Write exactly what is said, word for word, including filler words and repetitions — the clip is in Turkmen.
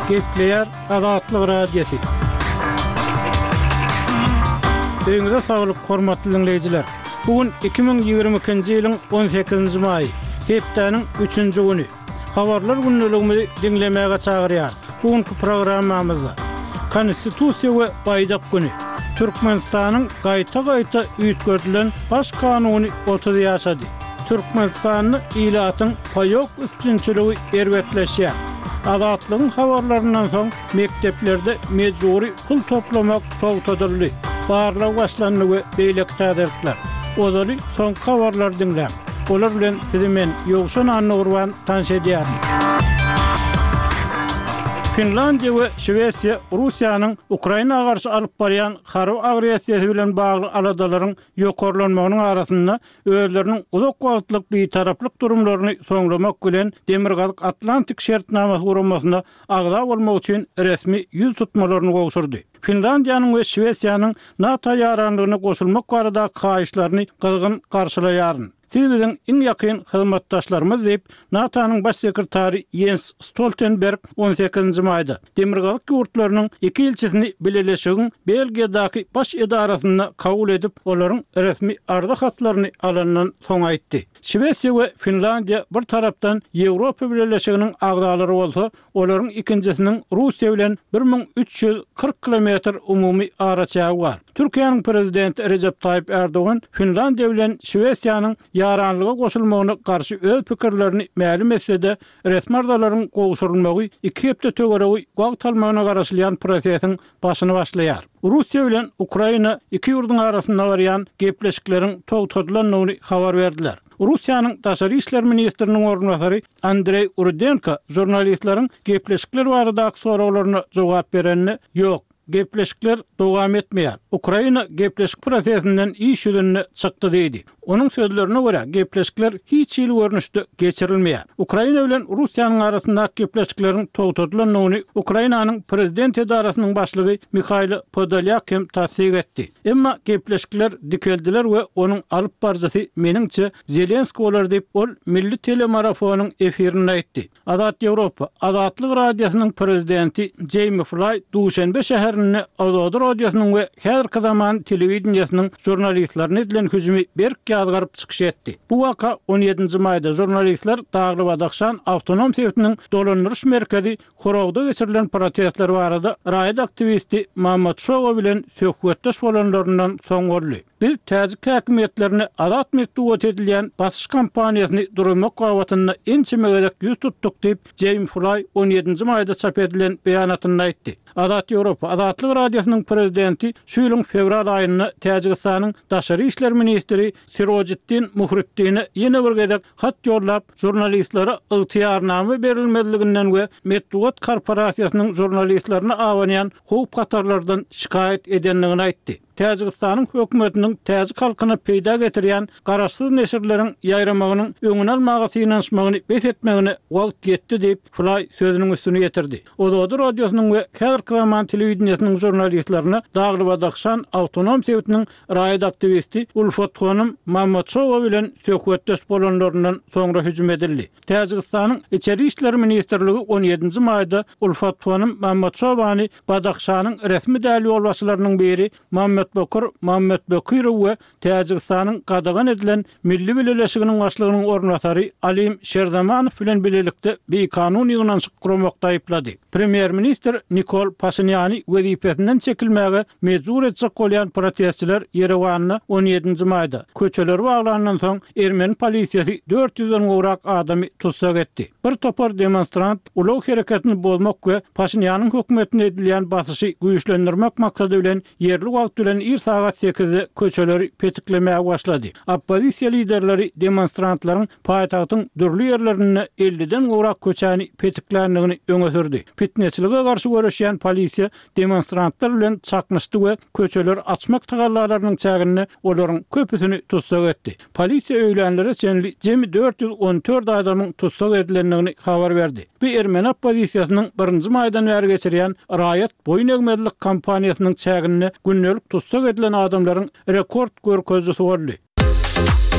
Gepleyer Azatlyk Radiosu. Öňüňizde saglyk, hormatly dinleýijiler. Bugün iki bin ýygrimi ikinji ýylyň on sekizinji maýy, hepdeniň üçünji güni. Habarlar günneligimizi dinlemäge çagyrýar. Bugünkü programmamyzda Konstitusiýa we baýdak güni, Türkmenistanyň gaýta-gaýta üýtgördilen baş kanuny otuz ýaşady. Türkmenistanyň ilatyň paýok üçinçiligi erwetleşýär. Azatlygyň habarlaryndan soň mekteplerde mejburi pul toplamak togtadyldy. Barlyk başlandy we beýlek täderler. Ozaly soň habarlar dinläp. Olar bilen sizimen ýogşan anny urban tanış edýär. Finlandiýa we Şwesiýa Russiýanyň Ukrainaga garşy alyp barýan harby agresiýasy bilen bagly aladalaryň ýokarlanmagynyň arasynda özleriniň uzak wagtlyk beýtaraplyk durumlaryny soňlamak bilen Demirgazyk Atlantik şertnamasy gurulmasynda agda bolmak üçin resmi ýüz tutmalaryny gowşurdy. Finlandiýanyň we Şwesiýanyň NATO ýaranlygyna goşulmak barada kaýyşlaryny gylgyn garşylaýaryn. Sizden iň ýakyn hyzmatdaşlarymyz diýip NATO'nyň baş sekretary Jens Stoltenberg on sekizinji maýda Demirgazyk ýurtlarynyň iki ilçesini bileleşigiň Belgiýadaky baş edarasynda kabul edip olaryň resmi arda hatlaryny alandan soň aýtdy. Şwesiýa we Finlandiýa bir tarapdan Ýewropa bileleşiginiň agdalary bolsa, olaryň ikinjisiniň Russiýa bilen bir min üç ýüz kırk kilometr umumy araçagy bar. Türkiýanyň prezidenti Recep Tayyip Erdogan Finlandiýa bilen Şwesiýanyň ýaranlyga goşulmagyna garşy öz pikirlerini ma'lum etse-de, resmi ardalaryň gowşurulmagy iki hepde töweregi wagt almagyna garaşylýan prosesiň başyny başlaýar. Russiýa bilen Ukraina iki ýurduň arasynda barýan gepleşikleriň togtadylanmagyny habar berdiler. Russiýanyň Daşary işler ministriniň ornwasary Andrey Rudenko jurnalistlaryň gepleşikler barada sorawlaryna jogap berenini ýok, gepleşikler dowam etmeýär. Ukraina gepleşik prosesinden iş ýüzüne çykdy diýdi. Onun sözlerine göre gepleşikler hiç ýyl görnüşde geçirilmeýär. Ukraina bilen Russiýanyň arasyndaky gepleşiklerin togtadylanmagyny Ukrainanyň prezident edarasynyň başlygy Mikhail Podolyak hem tasdik etdi. Emma gepleşikler dikeldiler we onuň alyp barjasy meniňçe Zelenski bolar diýip ol milli telemarafonyň efirini aýtdy. Azat Ýewropa Azatlyk Radiosynyň prezidenti Jamie Fly Duşanbe şäherine Azat Radiosynyň we häzirki zaman telewizionyanyň jurnalistlerine edilen hüjümi berk ýazgaryp çykyş etdi. Bu waka on ýedinji maýda jurnalistler Dagly Badakşan awtonom sewtiniň dolandyryş merkezi Horawda geçirilen protestler barada raýat aktivisti Mahmut Şowa bilen söhbetdeş bolanlaryndan soň boldy. Biz täzik häkimetlerini azat mektubat edilýän basyş kampaniýasyny durmak gawatyna ençimegedek ýüz tutduk diýip Jamie Fly on ýedinji maýda çap edilen beýanatynda aýtdy. Azat Ýewropa Azatlyk Radiosynyň prezidenti şu ýylyň fevral aýynda Täjikistanyň Daşary işler ministri Sirojiddin Muhriddine ýene bir gezek hat ýollap jurnalistlere ygtyýarnama berilmezliginden we Medbuat korporasiýasynyň jurnalistlerine awanýan howp gatarlardan şikayet edenligini aýtdy. Täjikistanyň hökümetiniň täzik halkyna peýda getirýän garaşsyz neşirleriň ýaýramagynyň öňüne almagy synanşmagyny bet etmegine wagt ýetdi diýip Fly sözüniň üstüne ýetirdi. Azat Radiosynyň we häzirki zaman telewizionyanyň jurnalistlerine Dagly Badakşan awtonom sewtiniň raýat aktivisti Ulfat Hanım Mahmut Şowa bilen söhbetdeş bolanlaryndan soňra hüjüm edildi. Täjikistanyň Içeri işler ministrligi on ýedinji maýda Ulfat Hanım Mahmut Şowany Badakşanyň resmi däli ýolbaşçylarynyň biri Mahmut Bakır Mahmut Bakirow we Täjikistanyň gadagan edilen milli bileleşiginiň başlygynyň ornwasary Alim Şerdamanow bilen bilelikde bir kanun ýygnaşyk gurmakda aýplady. Premier minister Nikol Pashinyan wezipesinden çekilmäge mejbur etjek bolýan protestçiler Yerewanyna on ýedinji maýda köçeler baglanandan soň Ermeni polisiýasy dört ýüzden gowrak adamy tutsak etdi. Bir topar demonstrant ulaw hereketini bozmak we Pashinyanyň hökümetine edilýän basyşy güýçlendirmek maksady bilen yerli wagt bilen ir saat sekizde köçeleri petiklemäge başlady. Opposisiýa liderleri demonstrantlaryň paýtagtyň dürli ýerlerine elliden gowrak köçäni petikländigini öňe sürdi. Fitneçilige garşy görüşýän polisiýa demonstrantlar bilen çaknyşdy we köçeler açmak tagallalarynyň çägini olaryň köpüsini tutsak etdi. Polisiýa öýlenlere çenli jemi dört ýüz on dört adamyň tutsak edilendigini habar berdi. Bu Ermeni opposisiýasynyň birinji maýdan bäri geçirýän raýat boyun egmezlik kampaniýasynyň çägini günnelik tutsak edilen adamlaryň rekord görkezdi boldy.